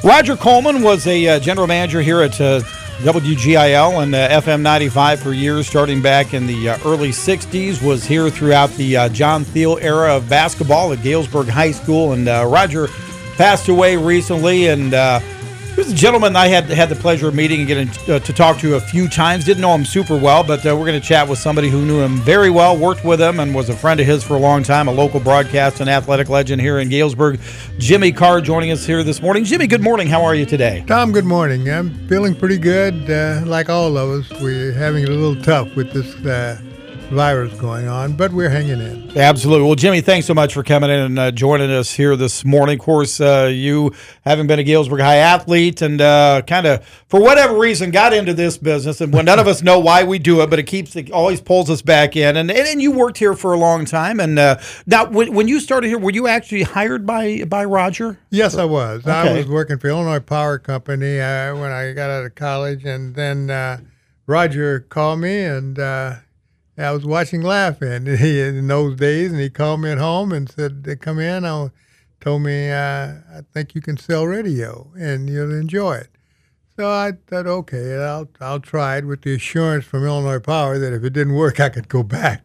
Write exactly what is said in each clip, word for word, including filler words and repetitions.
Roger Coleman was a uh, general manager here at uh, W G I L and uh, F M ninety-five for years, starting back in the uh, early sixties, was here throughout the uh, John Thiel era of basketball at Galesburg High School, and uh, Roger passed away recently, and uh, he was a gentleman I had had the pleasure of meeting and getting uh, to talk to a few times. Didn't know him super well, but uh, we're going to chat with somebody who knew him very well, worked with him, and was a friend of his for a long time, a local broadcast and athletic legend here in Galesburg. Jimmy Carr joining us here this morning. Jimmy, good morning. How are you today? Tom, good morning. I'm feeling pretty good. Uh, like all of us, we're having it a little tough with this uh, virus going on, but we're hanging in. Absolutely. Well, Jimmy, thanks so much for coming in and uh, joining us here this morning. Of course, uh, you, having been a Galesburg High athlete and uh, kind of, for whatever reason, got into this business, and when none of us know why we do it, but it keeps it always pulls us back in. And and, and you worked here for a long time. And uh, now, when, when you started here, were you actually hired by by Roger? Yes, I was. Okay. I was working for Illinois Power Company uh, when I got out of college, and then uh, Roger called me, and uh, I was watching Laughing in those days, and he called me at home and said, "Come in." I told me, uh, "I think you can sell radio, and you'll enjoy it." So I thought, okay, I'll I'll try it with the assurance from Illinois Power that if it didn't work, I could go back.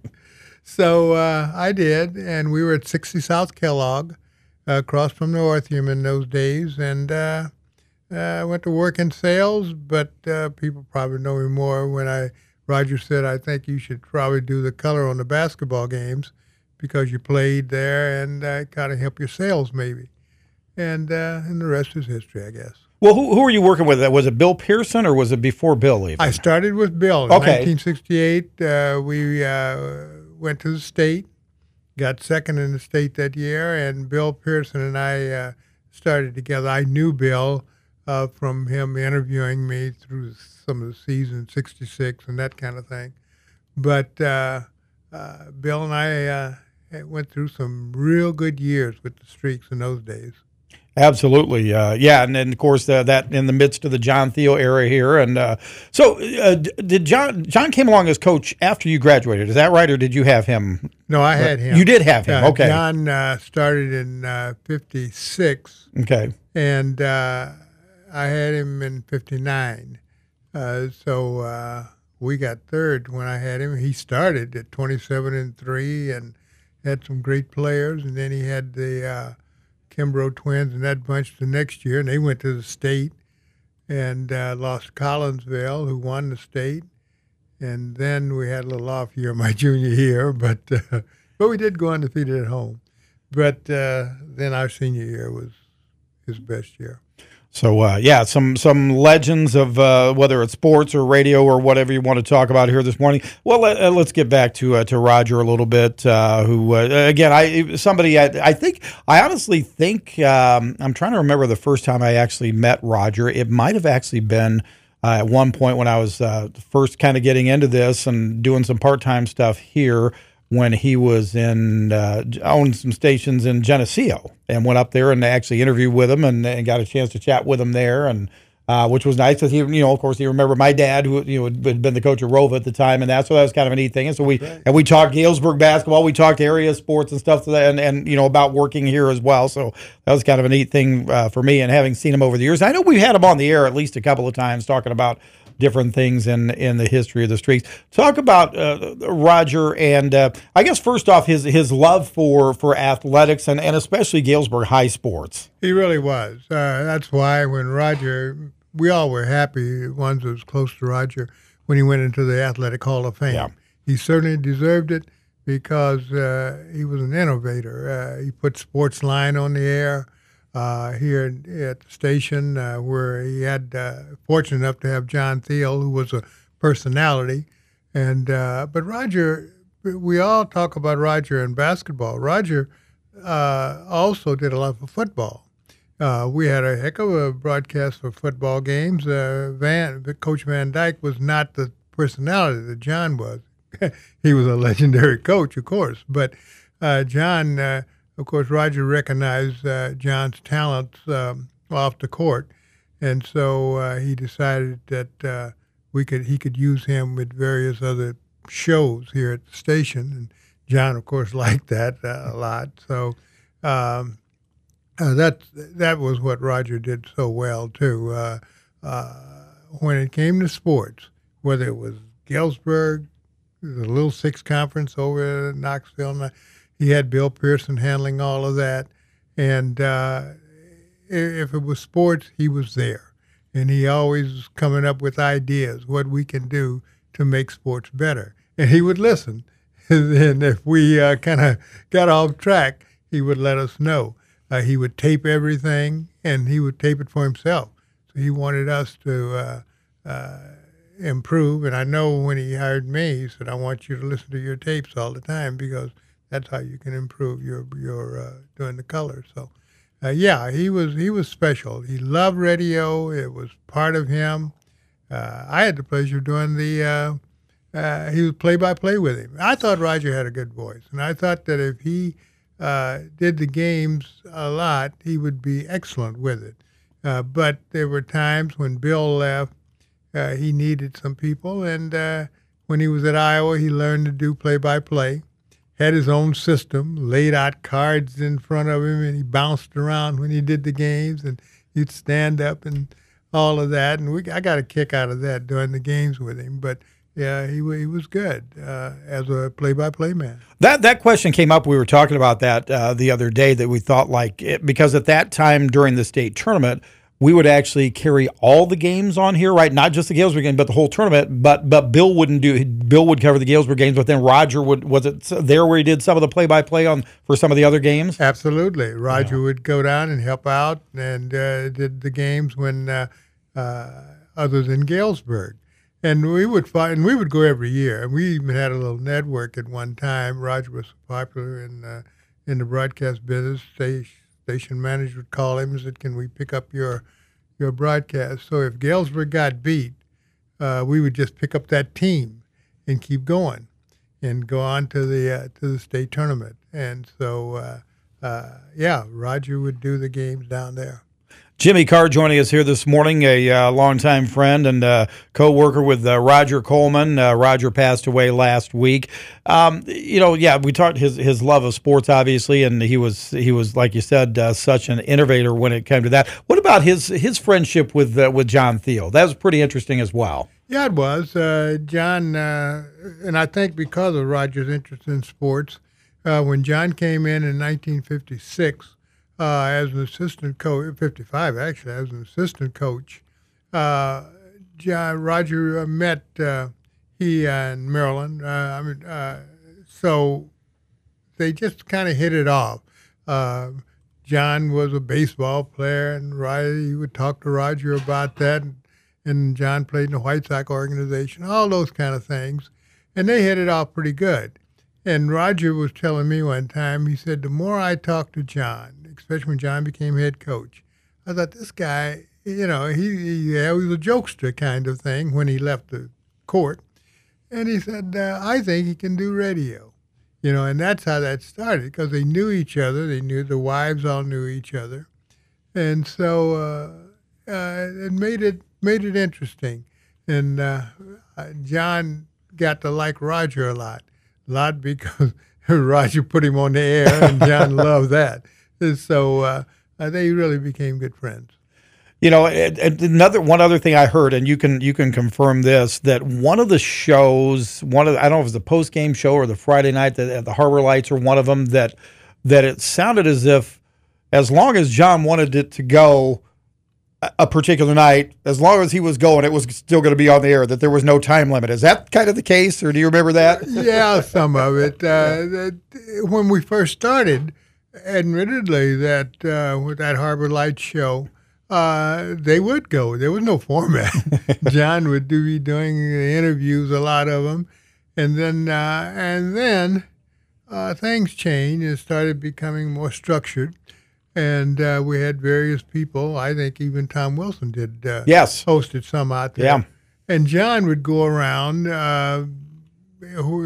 So uh, I did, and we were at sixty South Kellogg, uh, across from Northium in those days, and uh, uh, I went to work in sales, but uh, people probably know me more when I. Roger said, "I think you should probably do the color on the basketball games because you played there and uh, kind of help your sales maybe." And uh, and the rest is history, I guess. Well, who who were you working with? Was it Bill Pearson or was it before Bill even? I started with Bill in Okay. nineteen sixty-eight. Uh, we uh, went to the state, got second in the state that year, and Bill Pearson and I uh, started together. I knew Bill uh, from him interviewing me through some of the season, sixty-six and that kind of thing. But uh, uh, Bill and I uh, went through some real good years with the Streaks in those days. Absolutely, uh, yeah, and then of course uh, that in the midst of the John Thiel era here, and uh, so uh, did John? John came along as coach after you graduated, is that right, or did you have him? No, I had him. You did have him, Uh, okay. John uh, started in uh, fifty-six, Okay, and uh, I had him in fifty-nine. Uh, so uh, we got third when I had him. He started at twenty-seven and three and had some great players, and then he had the uh, Kimbrough twins and that bunch the next year, and they went to the state and uh, lost to Collinsville, who won the state. And then we had a little off year my junior year, but uh, but we did go undefeated at home. But uh, then our senior year was his best year. so uh, yeah, some some legends of uh, whether it's sports or radio or whatever you want to talk about here this morning. Well, let, uh, let's get back to uh, to Roger a little bit. Uh, who uh, again, I somebody I, I think I honestly think um, I'm trying to remember the first time I actually met Roger. It might have actually been uh, at one point when I was uh, first kind of getting into this and doing some part time stuff here, when he was in, uh, owned some stations in Geneseo, and went up there and actually interviewed with him and, and got a chance to chat with him there, and uh, which was nice. Because he, you know, of course, he remembered my dad, who you know had been the coach of Rova at the time, and that, so that was kind of a neat thing. And so we Right. and we talked Galesburg basketball, we talked area sports and stuff, to that, and and you know about working here as well. So that was kind of a neat thing uh, for me, and having seen him over the years. I know we had him on the air at least a couple of times talking about different things in in the history of the Streaks. Talk about uh, Roger, and uh, I guess first off his his love for for athletics and, and especially Galesburg High sports. He really was. Uh, that's why when Roger, we all were happy, ones that was close to Roger, when he went into the Athletic Hall of Fame. Yeah. He certainly deserved it because uh, he was an innovator. Uh, he put Sports Line on the air uh, here at the station, uh, where he had uh, fortunate enough to have John Thiel, who was a personality. And uh, but Roger, we all talk about Roger in basketball. Roger uh, also did a lot for football. Uh, we had a heck of a broadcast for football games. Uh, Van, Coach Van Dyke was not the personality that John was. He was a legendary coach, of course. But uh, John, uh, of course, Roger recognized uh, John's talents um, off the court, and so uh, he decided that uh, we could he could use him with various other shows here at the station. And John, of course, liked that uh, a lot. So. Um, Uh, that that was what Roger did so well too. Uh, uh, when it came to sports, whether it was Galesburg, the Little Six Conference over at Knoxville, he had Bill Pearson handling all of that. And uh, if it was sports, he was there, and he always was coming up with ideas what we can do to make sports better. And he would listen, and if we uh, kind of got off track, he would let us know. Uh, he would tape everything, and he would tape it for himself. So he wanted us to uh, uh, improve. And I know when he hired me, he said, "I want you to listen to your tapes all the time because that's how you can improve your your uh, doing the color." So, uh, yeah, he was he was special. He loved radio. It was part of him. Uh, I had the pleasure of doing the. Uh, uh, he was play by play with him. I thought Roger had a good voice, and I thought that if he Uh, did the games a lot, he would be excellent with it. Uh, but there were times when Bill left, uh, he needed some people, and uh, when he was at Iowa, he learned to do play-by-play, had his own system, laid out cards in front of him, and he bounced around when he did the games, and he'd stand up and all of that. And we, I got a kick out of that doing the games with him. But yeah, he he was good uh, as a play-by-play man. That that question came up. We were talking about that uh, the other day. That we thought like it, because at that time during the state tournament, we would actually carry all the games on here, right? Not just the Galesburg game, but the whole tournament. But but Bill wouldn't do. Bill would cover the Galesburg games, but then Roger would. Was it there where he did some of the play-by-play on for some of the other games? Absolutely, Roger yeah. would go down and help out and uh, did the games when uh, uh, others in Galesburg. And we would find, and we would go every year. And we even had a little network at one time. Roger was popular in uh, in the broadcast business. Station, station manager would call him and said, "Can we pick up your your broadcast?" So if Galesburg got beat, uh, we would just pick up that team and keep going, and go on to the uh, to the state tournament. And so, uh, uh, yeah, Roger would do the games down there. Jimmy Carr joining us here this morning, a uh, longtime friend and uh, co-worker with uh, Roger Coleman. Uh, Roger passed away last week. Um, you know, yeah, we talked his his love of sports, obviously, and he was he was like you said, uh, such an innovator when it came to that. What about his his friendship with uh, with John Thiel? That was pretty interesting as well. Yeah, it was. Uh, John, uh, and I think because of Roger's interest in sports, uh, when John came in in nineteen fifty-six. Uh, as an assistant coach, fifty-five actually, as an assistant coach, uh, John, Roger uh, met uh, he and Maryland. Uh, I mean, uh, so they just kind of hit it off. Uh, John was a baseball player, and Roger, he would talk to Roger about that. And, and John played in the White Sox organization, all those kind of things, and they hit it off pretty good. And Roger was telling me one time, he said, the more I talked to John, especially when John became head coach, I thought this guy, you know, he, he, yeah, he was a jokester kind of thing when he left the court. And he said, uh, I think he can do radio. You know, and that's how that started, because they knew each other. They knew the wives all knew each other. And so uh, uh, it made it made it interesting. And uh, John got to like Roger a lot. A lot because Roger put him on the air, and John loved that. And so uh, they really became good friends. You know, another one other thing I heard, and you can you can confirm this, that one of the shows, one of the, I don't know if it was the post game show or the Friday night at the Harbor Lights or one of them, that that it sounded as if as long as John wanted it to go a particular night, as long as he was going, it was still going to be on the air, that there was no time limit. Is that kind of the case, or do you remember that? Yeah, some of it. Uh, that, when we first started, admittedly, that uh, with that Harbor Lights show, uh, they would go. There was no format. John would do, be doing the interviews, a lot of them. And then, uh, and then uh, things changed and started becoming more structured. And uh, we had various people. I think even Tom Wilson did. Uh, yes, hosted some out there. Yeah, and John would go around uh, who,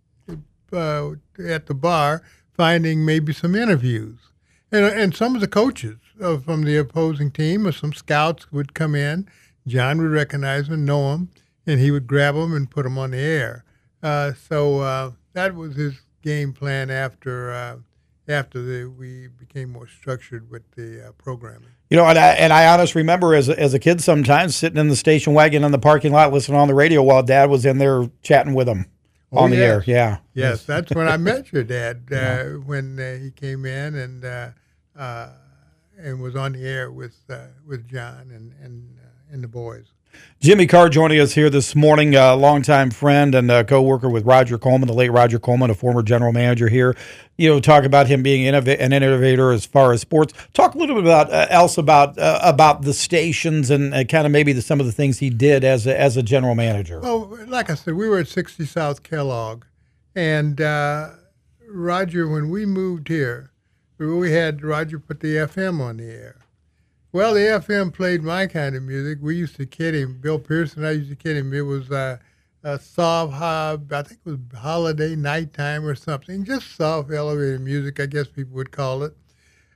uh, at the bar, finding maybe some interviews, and and some of the coaches uh, from the opposing team or some scouts would come in. John would recognize them, know them, and he would grab them and put them on the air. Uh, so uh, that was his game plan after. Uh, after the, we became more structured with the uh, programming. You know, and I, and I honestly remember as a, as a kid sometimes sitting in the station wagon in the parking lot listening on the radio while Dad was in there chatting with him Oh, on the yes. air. Yeah. Yes, that's when I met your dad, uh, when uh, he came in and uh, uh, and was on the air with uh, with John and and, uh, and the boys. Jimmy Carr joining us here this morning, a longtime friend and a co-worker with Roger Coleman, the late Roger Coleman, a former general manager here. You know, talk about him being innov- an innovator as far as sports. Talk a little bit about uh, else about uh, about the stations and uh, kind of maybe the, some of the things he did as a, as a general manager. Well, like I said, we were at sixty South Kellogg, and uh, Roger, when we moved here, we had Roger put the F M on the air. Well, the F M played my kind of music. We used to kid him. Bill Pearson and I used to kid him. It was uh, a soft, uh, I think it was holiday nighttime or something, just soft elevator music, I guess people would call it.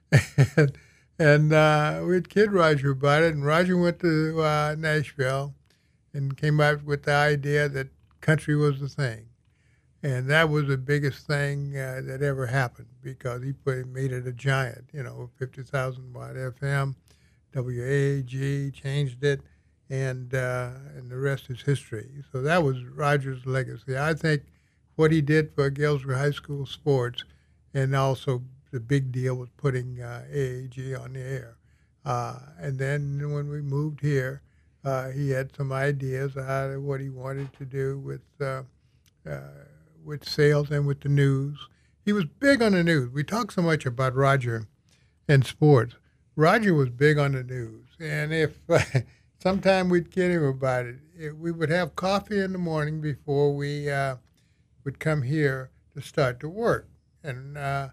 and and uh, we'd kid Roger about it. And Roger went to uh, Nashville and came up with the idea that country was the thing. And that was the biggest thing uh, that ever happened because he put, made it a giant, you know, fifty thousand watt F M. W A G changed it, and uh, and the rest is history. So that was Roger's legacy. I think what he did for Galesburg High School sports, and also the big deal was putting uh, A A G on the air. Uh, and then when we moved here, uh, he had some ideas of how to, what he wanted to do with uh, uh, with sales and with the news. He was big on the news. We talk so much about Roger and sports. Roger was big on the news, and if uh, sometime we'd kid him about it, it, we would have coffee in the morning before we uh, would come here to start to work. And uh,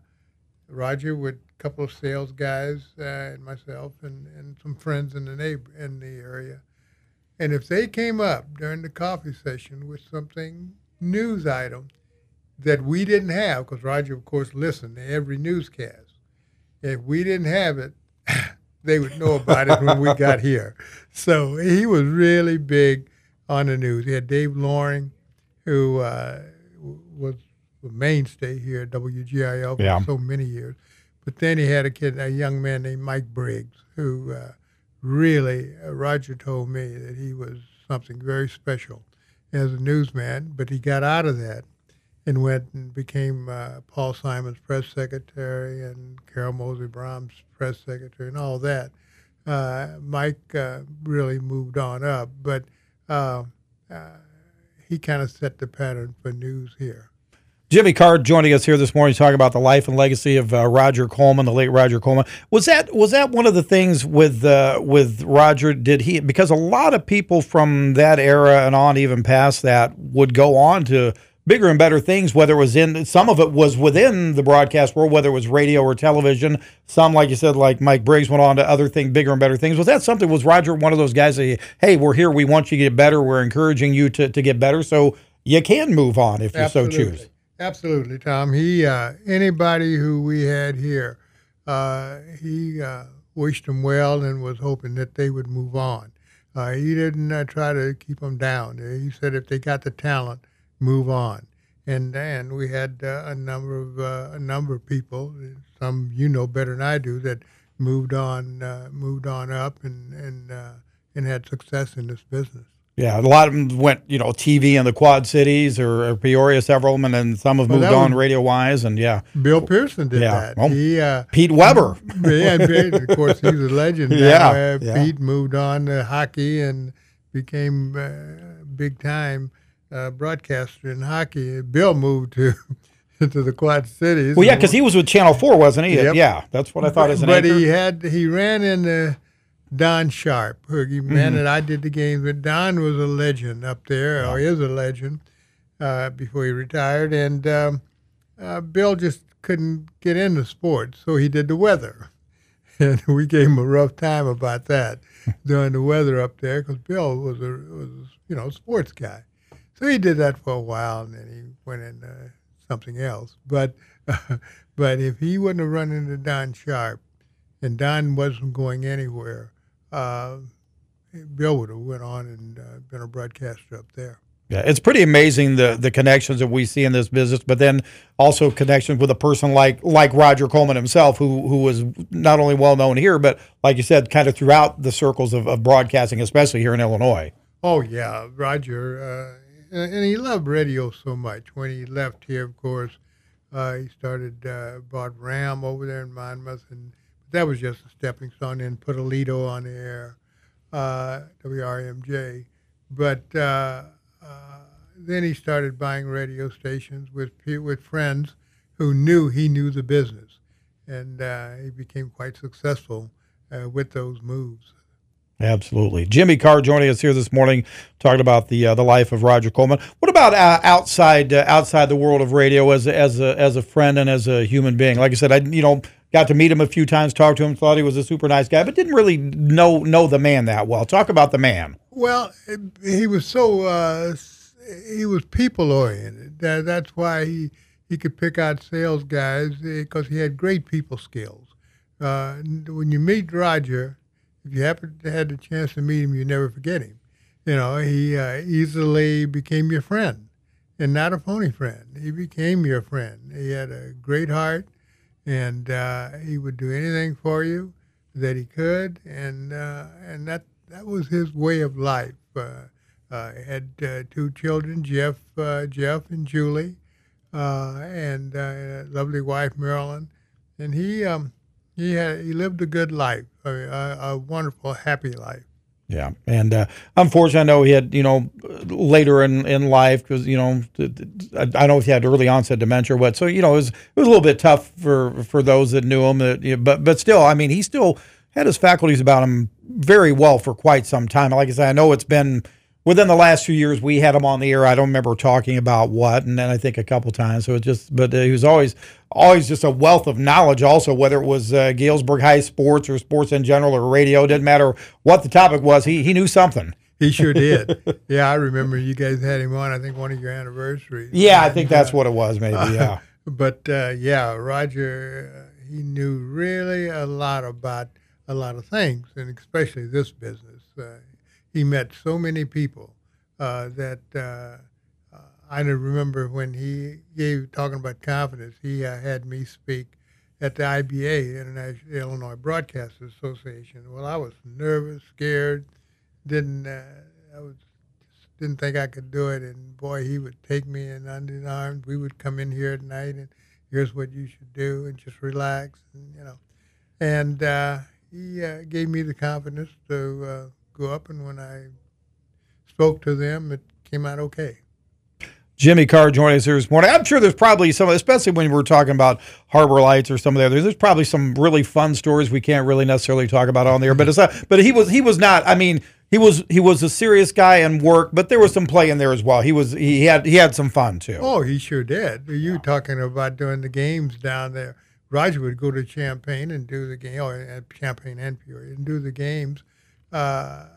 Roger with a couple of sales guys uh, and myself and, and some friends in the neighbor in the area. And if they came up during the coffee session with something news item that we didn't have, because Roger, of course, listened to every newscast. If we didn't have it, they would know about it when we got here. So he was really big on the news. He had Dave Loring, who uh, was a mainstay here at W G I L for Yeah. so many years. But then he had a kid, a young man named Mike Briggs, who uh, really, uh, Roger told me that he was something very special as a newsman, but he got out of that and went and became uh, Paul Simon's press secretary and Carol Mosley Brahm's press secretary and all that. Uh, Mike uh, really moved on up, but uh, uh, he kind of set the pattern for news here. Jimmy Carr joining us here this morning, talking about the life and legacy of uh, Roger Coleman, the late Roger Coleman. Was that was that one of the things with uh, with Roger? Did he, because a lot of people from that era and on, even past that, would go on to bigger and better things, whether it was in, some of it was within the broadcast world, whether it was radio or television. Some, like you said, like Mike Briggs went on to other things, bigger and better things. Was that something, was Roger one of those guys that, hey, we're here, we want you to get better, we're encouraging you to, to get better, so you can move on if you Absolutely. so choose? Absolutely, Tom. He, uh, anybody who we had here, uh, he uh, wished them well and was hoping that they would move on. Uh, he didn't uh, try to keep them down. He said if they got the talent, move on. And and we had uh, a number of uh, a number of people, some you know better than I do, that moved on uh, moved on up and and uh, and had success in this business. Yeah, a lot of them went, you know, T V in the Quad Cities or, or Peoria, several of them, and then some have Well, moved that on was- radio-wise, and yeah. Bill Pearson did Yeah. that. Well, He uh, Pete Weber. yeah, and of course he's a legend now. Yeah, Uh, yeah. Pete moved on to hockey and became uh, big time uh, broadcaster in hockey. Bill moved to to the Quad Cities. Well, yeah, because he was with Channel four, wasn't he? Yep. Yeah, that's what I thought as an But anchor. he had he ran into Don Sharp, who he man Mm-hmm. that I did the games with. Don was a legend up there, or is a legend, uh, before he retired. And um, uh, Bill just couldn't get into sports, so he did the weather. And we gave him a rough time about that during the weather up there, because Bill was a was you know a sports guy. So he did that for a while, and then he went into something else. But uh, but if he wouldn't have run into Don Sharp, and Don wasn't going anywhere, uh, Bill would have went on and uh, been a broadcaster up there. Yeah, it's pretty amazing the the connections that we see in this business, but then also connections with a person like like Roger Coleman himself, who who was not only well known here, but like you said, kind of throughout the circles of, of broadcasting, especially here in Illinois. Oh yeah, Roger, uh, and he loved radio so much. When he left here, of course, uh, he started uh, bought Ram over there in Monmouth, and that was just a stepping stone. Then put Alito on the air, uh, W R M J, but. Uh, Uh, then he started buying radio stations with with friends who knew he knew the business, and uh, he became quite successful uh, with those moves. Absolutely. Jimmy Carr joining us here this morning, talking about the uh, the life of Roger Coleman. What about uh, outside uh, outside the world of radio as a, as a as a friend and as a human being? Like I said, I you know got to meet him a few times, talked to him, thought he was a super nice guy, but didn't really know know the man that well. Talk about the man. Well, he was so uh, he was people oriented. That, that's why he, he could pick out sales guys, because he had great people skills. Uh, when you meet Roger, if you happen to have the chance to meet him, you never forget him. You know, he uh, easily became your friend, and not a phony friend. He became your friend. He had a great heart, and uh, he would do anything for you that he could, and uh, and that. That was his way of life. Uh, uh, had uh, two children, Jeff, uh, Jeff and Julie, uh, and uh, a lovely wife, Marilyn. And he um, he had he lived a good life, a, a, a wonderful, happy life. Yeah, and uh, unfortunately, I know he had, you know, later in, in life, because, you know, I don't know if he had early onset dementia or what. So, you know, it was, it was a little bit tough for, for those that knew him. That, but but still, I mean, he still had his faculties about him very well for quite some time. Like I said, I know it's been within the last few years we had him on the air. I don't remember talking about what, and then I think a couple times. So it just, but uh, he was always, always just a wealth of knowledge. Also, whether it was uh, Galesburg High sports or sports in general or radio, didn't matter what the topic was. He he knew something. He sure did. Yeah, I remember you guys had him on. I think one of your anniversaries. Yeah, I think that's what it was. Maybe. Yeah. But uh, yeah, Roger, uh, he knew really a lot about a lot of things, and especially this business. Uh, he met so many people uh, that uh, uh, I remember when he gave talking about confidence. He uh, had me speak at the I B A, International Illinois Broadcasters Association. Well, I was nervous, scared, didn't uh, I was didn't think I could do it. And boy, he would take me in under his arms. We would come in here at night, and here's what you should do, and just relax, and you know, and. Uh, He uh, gave me the confidence to uh, go up, and when I spoke to them, it came out okay. Jimmy Carr joining us here this morning. I'm sure there's probably some, especially when we're talking about Harbor Lights or some of the others. There's probably some really fun stories we can't really necessarily talk about on the air. But it's not. But he was he was not. I mean, he was he was a serious guy in work, but there was some play in there as well. He was he had he had some fun too. Oh, he sure did. You yeah. talking about doing the games down there? Roger would go to Champaign and do the game, or oh, Champaign and Peoria, and do the games uh,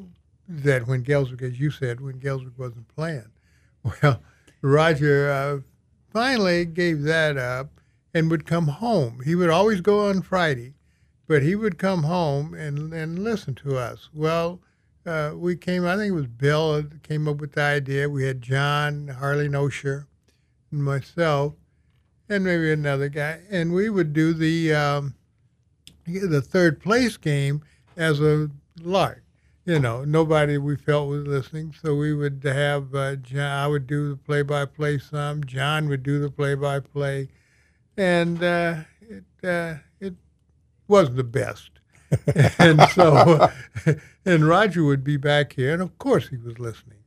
that when Galesburg, as you said, when Galesburg wasn't playing. Well, Roger uh, finally gave that up and would come home. He would always go on Friday, but he would come home and, and listen to us. Well, uh, we came, I think it was Bill that came up with the idea. We had John, Harley Nosher, and myself, and maybe another guy, and we would do the um, the third place game as a lark. You know, nobody we felt was listening, so we would have uh, John. I would do the play-by-play some. John would do the play-by-play, and uh, it uh, it wasn't the best. And so, and Roger would be back here, and of course he was listening.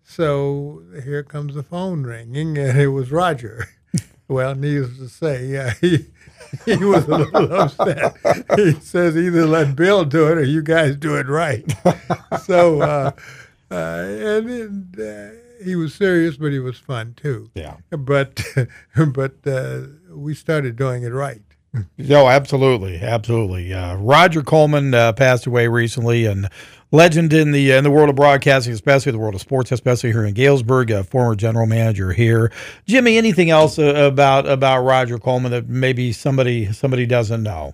So here comes the phone ringing, and it was Roger. Well, needless to say, yeah, he, he was a little upset. He says either let Bill do it or you guys do it right. So, uh, uh, and it, uh, he was serious, but he was fun too. Yeah. But but uh, we started doing it right. No, absolutely, absolutely. Uh, Roger Coleman uh, passed away recently, and legend in the in the world of broadcasting, especially the world of sports, especially here in Galesburg. A former general manager here. Jimmy, anything else uh, about about Roger Coleman that maybe somebody somebody doesn't know?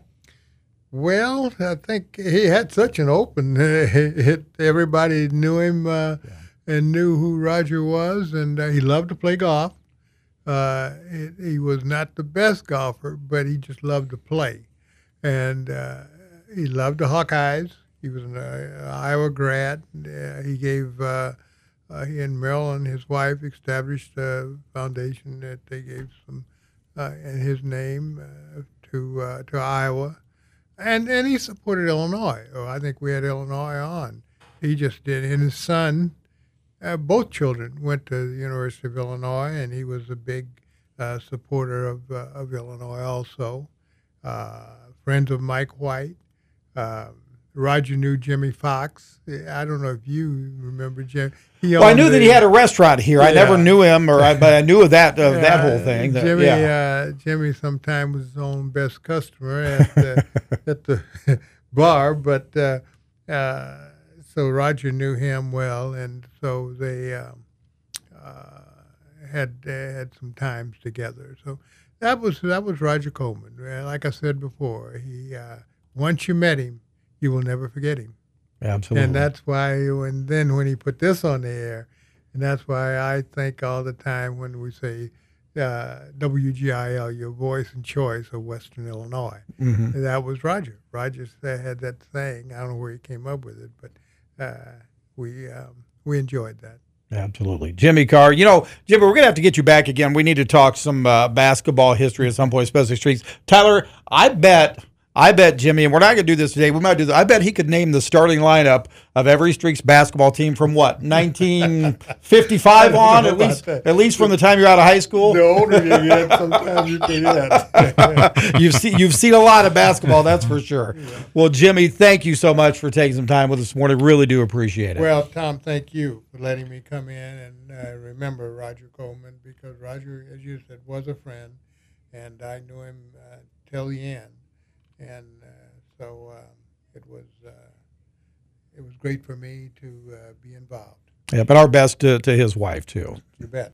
Well, I think he had such an open. It, everybody knew him. Uh, and knew who Roger was, and uh, he loved to play golf. Uh, he, he was not the best golfer, but he just loved to play, and uh, he loved the Hawkeyes. He was an uh, Iowa grad. Uh, he gave uh, uh, he and Marilyn, his wife, established a foundation that they gave some uh, in his name uh, to uh, to Iowa, and and he supported Illinois. Oh, I think we had Illinois on. He just did, and his son. Uh, both children went to the University of Illinois, and he was a big uh, supporter of uh, of Illinois also. Uh, friends of Mike White. Uh, Roger knew Jimmy Fox. I don't know if you remember Jim. He well, I knew the, that he had a restaurant here. Yeah. I never knew him, or I, but I knew of that of yeah, that whole thing. That, Jimmy, yeah. uh, Jimmy sometimes was his own best customer at the, at the bar, but. Uh, uh, So Roger knew him well, and so they um, uh, had uh, had some times together. So that was that was Roger Coleman. Like I said before, he uh, once you met him, you will never forget him. Absolutely. And that's why when then when he put this on the air, and that's why I think all the time when we say uh, W G I L, your voice and choice of Western Illinois, mm-hmm. that was Roger. Roger had that saying. I don't know where he came up with it, but. Uh, we um, we enjoyed that. Absolutely. Jimmy Carr. You know, Jimmy, we're going to have to get you back again. We need to talk some uh, basketball history at some point, especially streaks. Tyler, I bet, I bet Jimmy, and we're not going to do this today. We might do this. I bet he could name the starting lineup of every Streaks basketball team from what, nineteen fifty-five on, at least that. At least from the time you're out of high school? The older you get, sometimes you forget. you've, seen, you've seen a lot of basketball, that's for sure. Yeah. Well, Jimmy, thank you so much for taking some time with us this morning. Really do appreciate it. Well, Tom, thank you for letting me come in and uh, remember Roger Coleman, because Roger, as you said, was a friend, and I knew him uh, till the end. And uh, so um, it was uh, it was great for me to uh, be involved. Yeah, but our best to, to his wife, too. You bet.